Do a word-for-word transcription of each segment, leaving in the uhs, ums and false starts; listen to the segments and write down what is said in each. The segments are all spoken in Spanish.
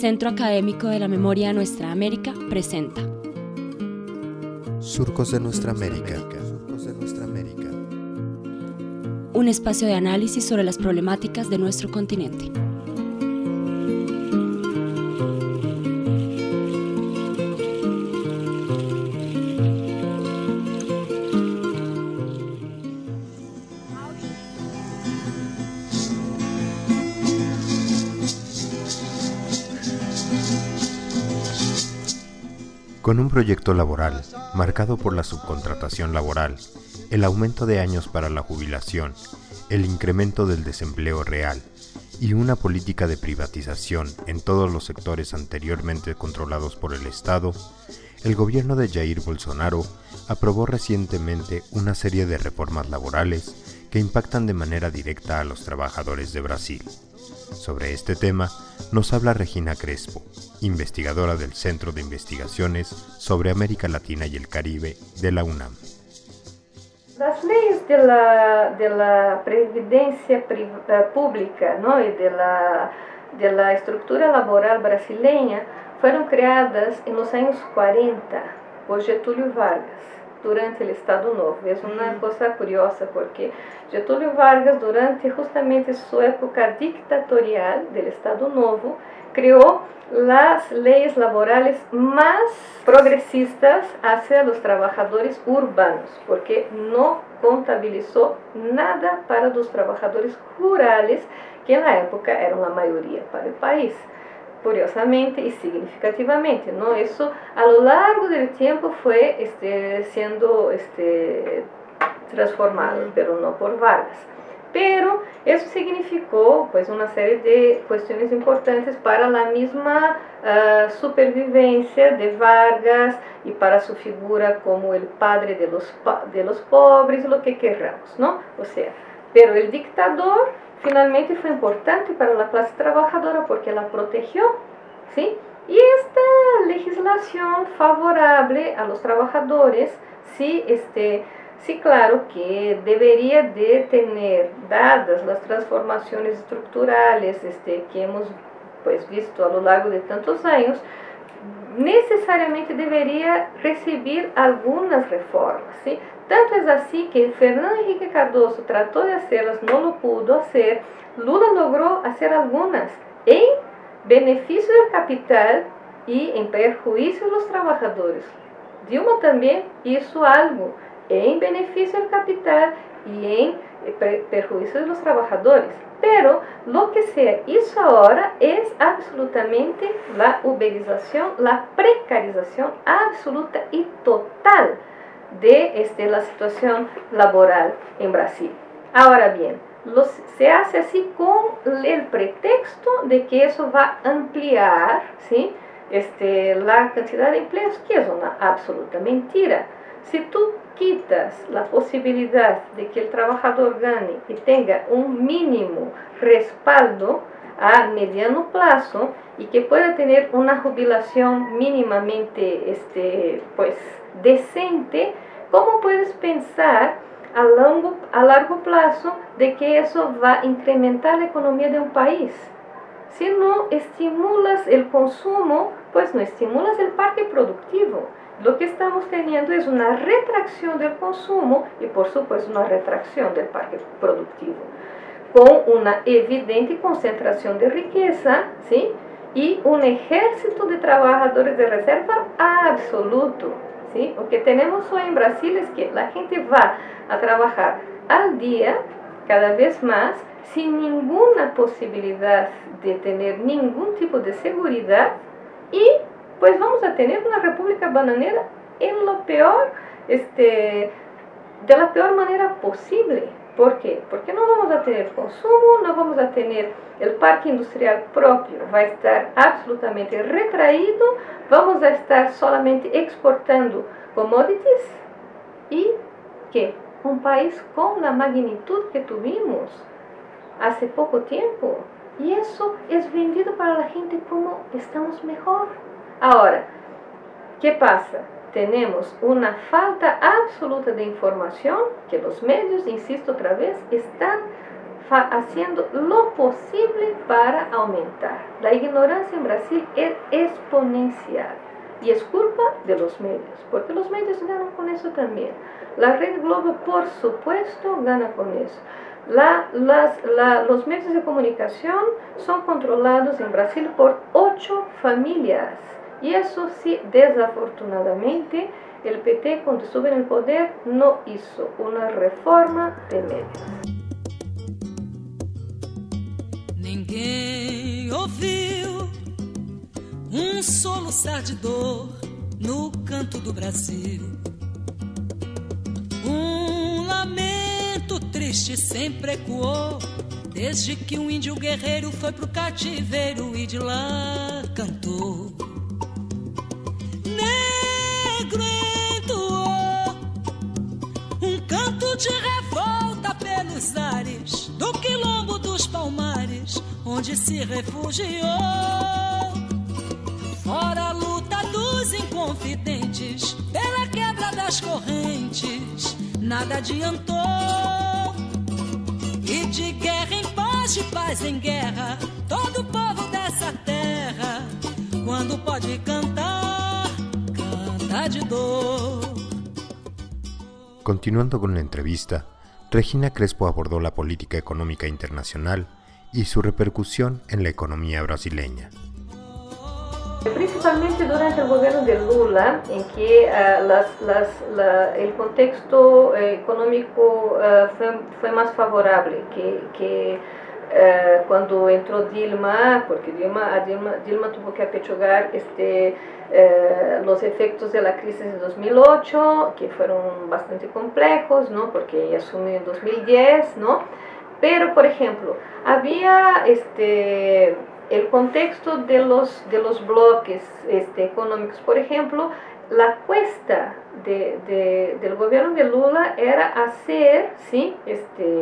Centro Académico de la Memoria de Nuestra América presenta Surcos de Nuestra América. Surcos de Nuestra América. Un espacio de análisis sobre las problemáticas de nuestro continente. Con un proyecto laboral marcado por la subcontratación laboral, el aumento de años para la jubilación, el incremento del desempleo real y una política de privatización en todos los sectores anteriormente controlados por el Estado, el gobierno de Jair Bolsonaro aprobó recientemente una serie de reformas laborales que impactan de manera directa a los trabajadores de Brasil. Sobre este tema nos habla Regina Crespo, investigadora del Centro de Investigaciones sobre América Latina y el Caribe de la UNAM. Las leyes de la, de la previdencia pública, ¿no? y de la, de la estructura laboral brasileña fueron creadas en los años cuarenta por Getúlio Vargas, durante el Estado Novo. Es una cosa curiosa porque Getúlio Vargas, durante justamente su época dictatorial del Estado Novo, creó las leyes laborales más progresistas hacia los trabajadores urbanos, porque no contabilizó nada para los trabajadores rurales, que en la época eran la mayoría para el país. Curiosamente y significativamente, ¿no? Eso a lo largo del tiempo fue este, siendo este, transformado, pero no por Vargas. Pero eso significó pues, una serie de cuestiones importantes para la misma uh, supervivencia de Vargas y para su figura como el padre de los, de los pobres, lo que queramos, ¿no? O sea, pero el dictador finalmente fue importante para la clase trabajadora porque la protegió, ¿sí? Y esta legislación favorable a los trabajadores, sí, este, sí, claro que debería de tener, dadas las transformaciones estructurales este, que hemos pues, visto a lo largo de tantos años, necesariamente debería recibir algunas reformas, ¿sí? Tanto es así que Fernando Henrique Cardoso trató de hacerlas, no lo pudo hacer. Lula logró hacer algunas en beneficio del capital y en perjuicio de los trabajadores. Dilma también hizo algo en beneficio del capital y en perjuicio de los trabajadores. Pero lo que se hizo ahora es absolutamente la uberización, la precarización absoluta y total de este, la situación laboral en Brasil. Ahora bien, los, se hace así con el pretexto de que eso va a ampliar, ¿sí? este, la cantidad de empleos, que es una absoluta mentira. Si tú quitas la posibilidad de que el trabajador gane y tenga un mínimo respaldo a mediano plazo y que pueda tener una jubilación mínimamente este, pues, decente, ¿cómo puedes pensar a largo, a largo plazo de que eso va a incrementar la economía de un país? Si no estimulas el consumo, pues no estimulas el parque productivo. Lo que estamos teniendo es una retracción del consumo y por supuesto una retracción del parque productivo, con una evidente concentración de riqueza, ¿sí? y un ejército de trabajadores de reserva absoluto. ¿sí? Lo que tenemos hoy en Brasil es que la gente va a trabajar al día, cada vez más, sin ninguna posibilidad de tener ningún tipo de seguridad y pues vamos a tener una república bananera en lo peor, este, de la peor manera posible. ¿Por qué? Porque no vamos a tener consumo, no vamos a tener el parque industrial propio, va a estar absolutamente retraído, vamos a estar solamente exportando commodities y ¿qué? Un país con la magnitud que tuvimos hace poco tiempo. Y eso es vendido para la gente como estamos mejor. Ahora, ¿qué pasa? Tenemos una falta absoluta de información que los medios, insisto otra vez, están haciendo lo posible para aumentar. La ignorancia en Brasil es exponencial y es culpa de los medios, porque los medios ganan con eso también. La Red Globo, por supuesto, gana con eso. La, las, la, los medios de comunicación son controlados en Brasil por ocho familias. Y eso sí, desafortunadamente, el P T, cuando estuvo en el poder, no hizo una reforma de medios. Ninguém ouviu um soluçar de dor no canto do Brasil. Um lamento triste sempre ecoou, desde que um índio guerreiro foi pro cativeiro e de lá cantou. Negro entoou um canto de revolta pelos ares do quilombo dos Palmares, onde se refugiou. Fora a luta dos inconfidentes pela quebra das correntes, nada adiantou. E de guerra em paz, de paz em guerra, todo o povo dessa terra, quando pode cantar, canta de dor. Continuando con la entrevista, Regina Crespo abordó la política económica internacional y su repercusión en la economía brasileña. Principalmente durante el gobierno de Lula, en que uh, las, las, la, el contexto uh, económico uh, fue, fue más favorable que, que uh, cuando entró Dilma, porque Dilma, a Dilma, Dilma tuvo que apechugar este, uh, los efectos de la crisis de dos mil ocho, que fueron bastante complejos, ¿no? Porque ella asumió en dos mil diez, ¿no? Pero, por ejemplo, había este... el contexto de los, de los bloques este, económicos. Por ejemplo, la apuesta de, de, del gobierno de Lula era hacer, ¿sí? este,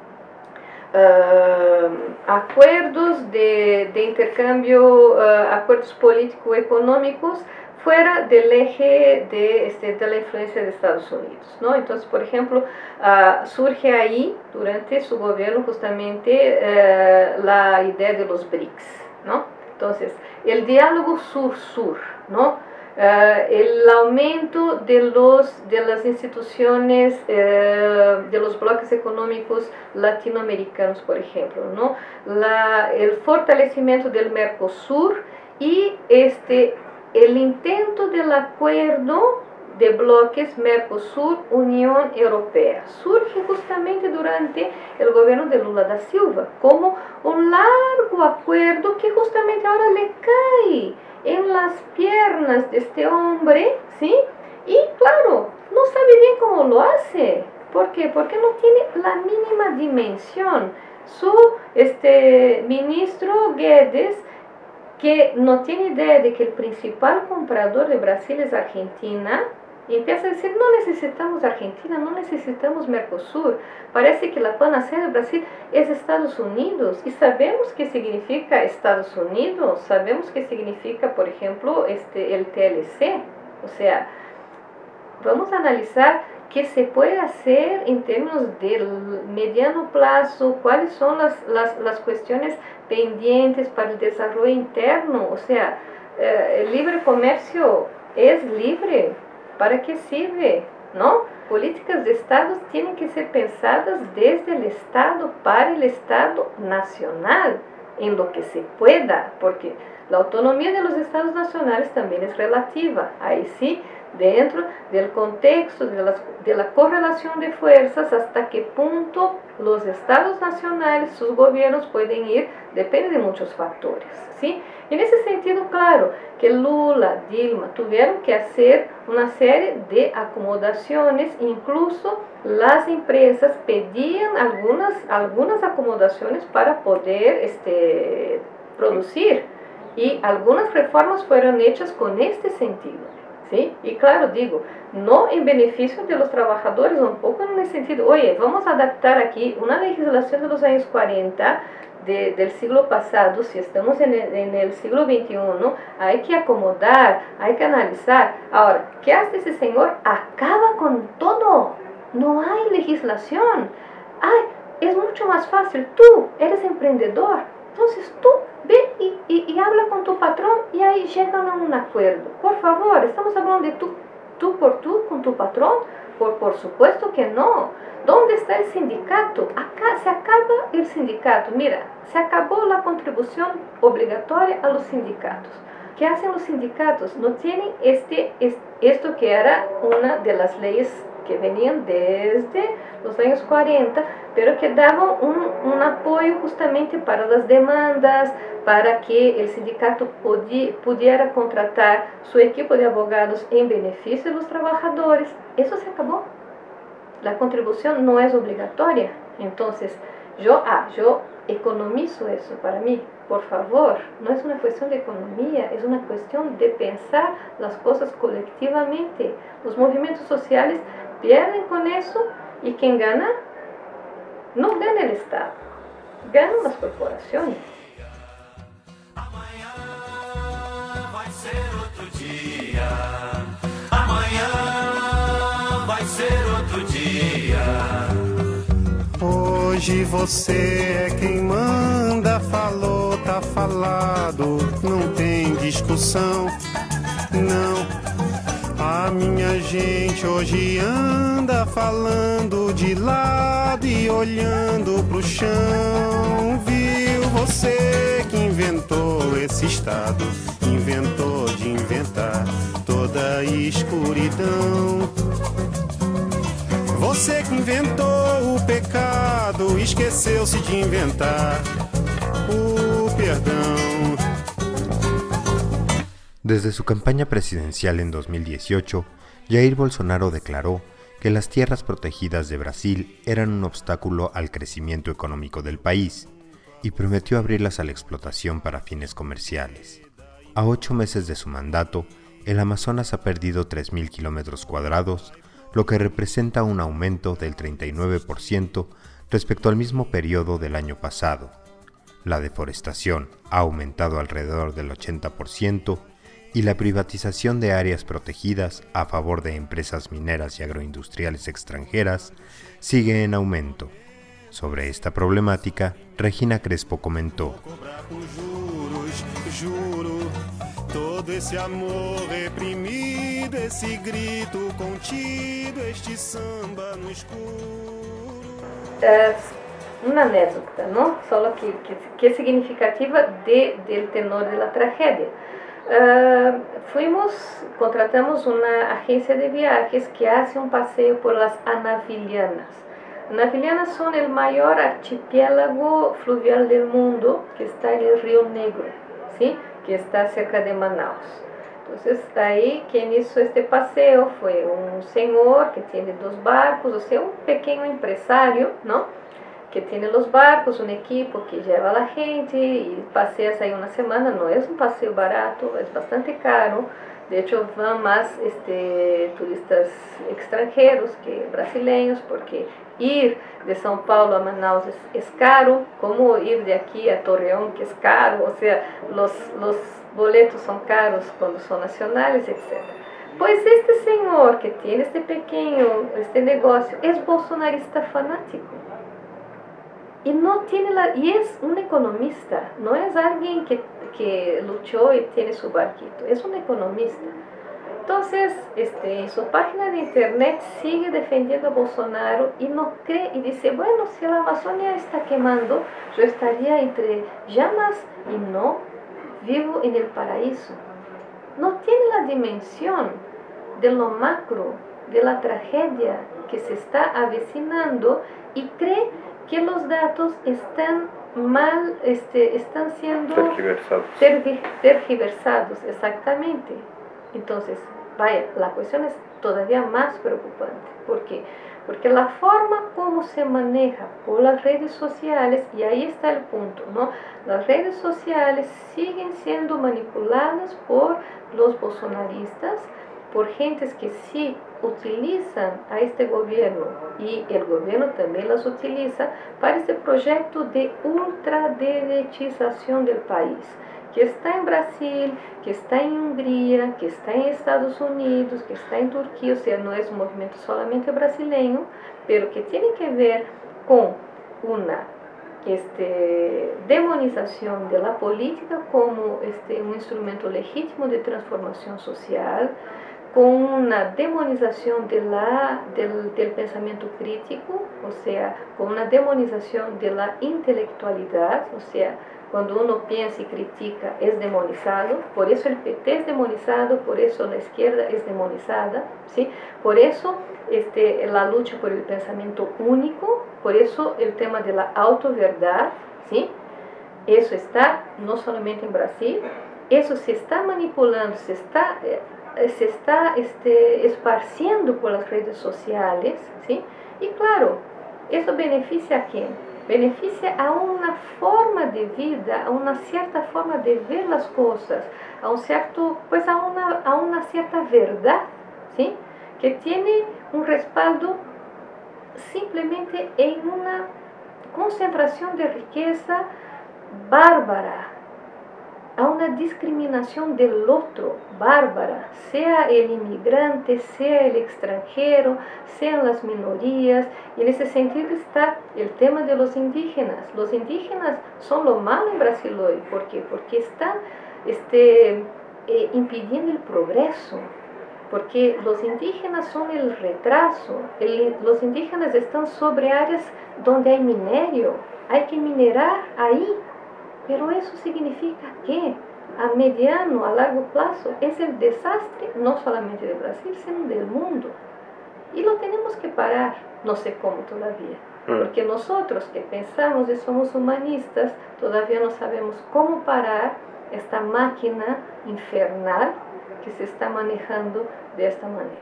uh, acuerdos de, de intercambio, uh, acuerdos político-económicos fuera del eje de, este, de la influencia de Estados Unidos, ¿no? Entonces, por ejemplo, uh, surge ahí, durante su gobierno, justamente uh, la idea de los B R I C S, ¿no? Entonces, el diálogo sur-sur, ¿no? Uh, el aumento de, los, de las instituciones, uh, de los bloques económicos latinoamericanos, por ejemplo, ¿no? La, el fortalecimiento del Mercosur y este... el intento del acuerdo de bloques Mercosur-Unión Europea surge justamente durante el gobierno de Lula da Silva como un largo acuerdo que justamente ahora le cae en las piernas de este hombre, ¿sí? Y claro, no sabe bien cómo lo hace. ¿Por qué? Porque no tiene la mínima dimensión. Su este, ministro Guedes, que no tiene idea de que el principal comprador de Brasil es Argentina, y empieza a decir, no necesitamos Argentina, no necesitamos Mercosur, parece que la panacea de Brasil es Estados Unidos, y sabemos qué significa Estados Unidos, sabemos qué significa, por ejemplo, este, el T L C, o sea, vamos a analizar qué se puede hacer en términos del mediano plazo, cuáles son las, las, las cuestiones pendientes para el desarrollo interno, o sea, eh, el libre comercio es libre, ¿para qué sirve? ¿No? Políticas de Estados tienen que ser pensadas desde el Estado para el Estado nacional, en lo que se pueda, porque la autonomía de los Estados nacionales también es relativa, ahí sí, dentro del contexto de, las, de la correlación de fuerzas, hasta qué punto los estados nacionales, sus gobiernos pueden ir, depende de muchos factores, ¿sí? Y en ese sentido, claro, que Lula, Dilma tuvieron que hacer una serie de acomodaciones, incluso las empresas pedían algunas, algunas acomodaciones para poder este, producir, y algunas reformas fueron hechas con este sentido. ¿Sí? Y claro, digo, no en beneficio de los trabajadores, un poco en el sentido, oye, vamos a adaptar aquí una legislación de los años cuarenta de, del siglo pasado, si estamos en el, en el siglo veintiuno, hay que acomodar, hay que analizar. Ahora, ¿qué hace ese señor? Acaba con todo, no hay legislación. Ay, es mucho más fácil. Tú eres emprendedor, entonces tú ve y, y, y habla con tu patrón y ahí llegan a un acuerdo. Por favor, estamos hablando de tú, tú por tú con tu patrón. Por, por supuesto que no. ¿Dónde está el sindicato? Acá se acaba el sindicato. Mira, se acabó la contribución obligatoria a los sindicatos. ¿Qué hacen los sindicatos? No tienen este, este, esto que era una de las leyes que venían desde los años cuarenta, pero que daban un, un apoyo justamente para las demandas, para que el sindicato podía, pudiera contratar su equipo de abogados en beneficio de los trabajadores. Eso se acabó. La contribución no es obligatoria. Entonces, yo, ah, yo economizo eso para mí. Por favor, no es una cuestión de economía, es una cuestión de pensar las cosas colectivamente. Los movimientos sociales pierden con eso y quien gana, no gana el Estado, ganan las corporaciones. Amanhã vai ser outro dia. Amanhã vai ser outro dia. Hoje você é quem manda, falou, tá falado, não tem discussão, não. A minha gente hoje anda falando de lado e olhando pro chão. Viu você que inventou esse estado, inventou de inventar toda a escuridão. Você que inventou o pecado, esqueceu-se de inventar o perdão. Desde su campaña presidencial en dos mil dieciocho, Jair Bolsonaro declaró que las tierras protegidas de Brasil eran un obstáculo al crecimiento económico del país y prometió abrirlas a la explotación para fines comerciales. A ocho meses de su mandato, el Amazonas ha perdido tres mil kilómetros cuadrados, lo que representa un aumento del treinta y nueve por ciento respecto al mismo periodo del año pasado. La deforestación ha aumentado alrededor del ochenta por ciento y la privatización de áreas protegidas a favor de empresas mineras y agroindustriales extranjeras sigue en aumento. Sobre esta problemática, Regina Crespo comentó: todo esse amor reprimido, esse grito contido, este samba no escuro. É uma anécdota, não? Só que, que, que é significativa de, del tenor da tragédia. Uh, fuimos, contratamos uma agência de viajes que hace um passeio por las Anavilhanas. Anavilhanas são o maior archipiélago fluvial do mundo, que está no Rio Negro, ¿sí? Que está cerca de Manaus. Entonces, ahí quien hizo este paseo fue un señor que tiene dos barcos, o sea, un pequeño empresario, ¿no? Que tiene los barcos, un equipo que lleva a la gente y paseas ahí una semana. No es un paseo barato, es bastante caro. De hecho, van más este, turistas extranjeros que brasileños, porque ir de São Paulo a Manaus es, es caro, como ir de aquí a Torreón, que es caro, o sea, los, los boletos son caros cuando son nacionales, etcétera. Pues este señor que tiene este pequeño este negocio es bolsonarista fanático. Y, no tiene la, y es un economista, no es alguien que, que luchó y tiene su barquito, es un economista. Entonces, este, en su página de internet sigue defendiendo a Bolsonaro y no cree y dice, bueno, si la Amazonia está quemando, yo estaría entre llamas y no vivo en el paraíso. No tiene la dimensión de lo macro, de la tragedia que se está avecinando y cree que los datos están mal, este, están siendo tergiversados. Tervi, tergiversados, exactamente. Entonces, vaya, la cuestión es todavía más preocupante. ¿Por qué? Porque la forma como se maneja por las redes sociales, y ahí está el punto, ¿no? Las redes sociales siguen siendo manipuladas por los bolsonaristas, por gentes que sí utilizan a este gobierno y el gobierno también las utiliza para este proyecto de ultraderechización del país, que está en Brasil, que está en Hungría, que está en Estados Unidos, que está en Turquía, o sea, no es un movimiento solamente brasileño, pero que tiene que ver con una este, demonización de la política como este, un instrumento legítimo de transformación social, con una demonización de la, del, del pensamiento crítico, o sea, con una demonización de la intelectualidad, o sea, cuando uno piensa y critica es demonizado, por eso el P T es demonizado, por eso la izquierda es demonizada, ¿sí? Por eso este, la lucha por el pensamiento único, por eso el tema de la autoverdad, ¿sí? Eso está no solamente en Brasil, eso se está manipulando, se está... Eh, se está este, esparciendo por las redes sociales, ¿sí? Y claro, eso beneficia a quién? Beneficia a una forma de vida, a una cierta forma de ver las cosas, a un cierto, pues a una, a una cierta verdad, ¿sí? Que tiene un respaldo simplemente en una concentración de riqueza bárbara, a una discriminación del otro bárbara, sea el inmigrante, sea el extranjero, sean las minorías, y en ese sentido está el tema de los indígenas. Los indígenas son lo malo en Brasil hoy, ¿por qué? Porque están este, eh, impidiendo el progreso, porque los indígenas son el retraso, el, los indígenas están sobre áreas donde hay minerio, hay que minerar ahí. Pero eso significa que a mediano, a largo plazo, es el desastre no solamente de Brasil, sino del mundo. Y lo tenemos que parar, no sé cómo todavía, porque nosotros que pensamos y somos humanistas, todavía no sabemos cómo parar esta máquina infernal que se está manejando de esta manera.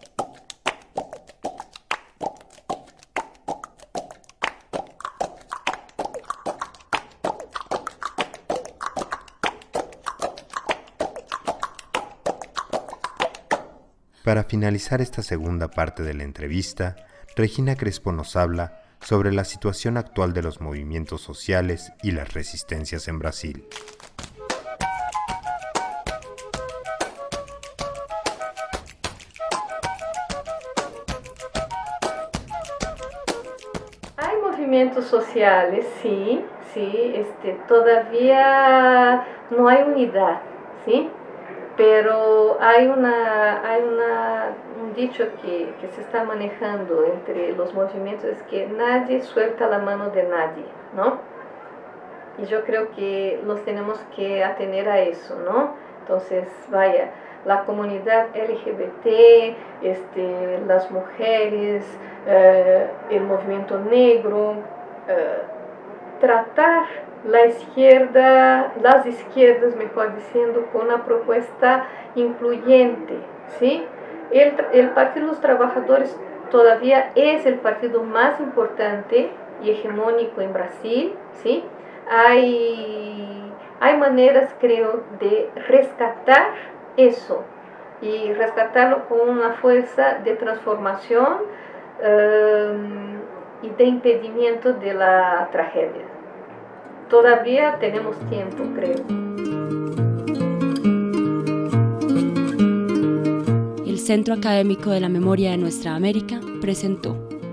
Para finalizar esta segunda parte de la entrevista, Regina Crespo nos habla sobre la situación actual de los movimientos sociales y las resistencias en Brasil. Hay movimientos sociales, sí, sí, este, todavía no hay unidad, ¿sí? Pero hay, una, hay una, un dicho que, que se está manejando entre los movimientos, es que nadie suelta la mano de nadie, ¿no? Y yo creo que nos tenemos que atener a eso, ¿no? Entonces, vaya, la comunidad L G B T, este, las mujeres, eh, el movimiento negro, eh, tratar la izquierda, las izquierdas, mejor diciendo, con una propuesta incluyente, ¿sí? El, el Partido de los Trabajadores todavía es el partido más importante y hegemónico en Brasil, ¿sí? Hay, hay maneras, creo, de rescatar eso y rescatarlo con una fuerza de transformación um, y de impedimento de la tragedia. Todavía tenemos tiempo, creo. El Centro Académico de la Memoria de Nuestra América presentó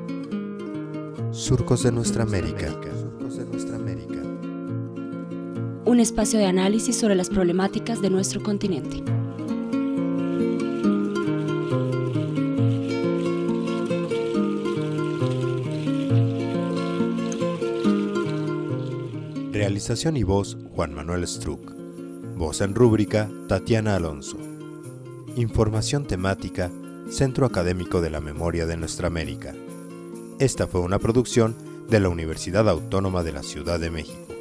Surcos de Nuestra América. Un espacio de análisis sobre las problemáticas de nuestro continente. Realización y voz, Juan Manuel Struck. Voz en rúbrica, Tatiana Alonso. Información temática, Centro Académico de la Memoria de Nuestra América. Esta fue una producción de la Universidad Autónoma de la Ciudad de México.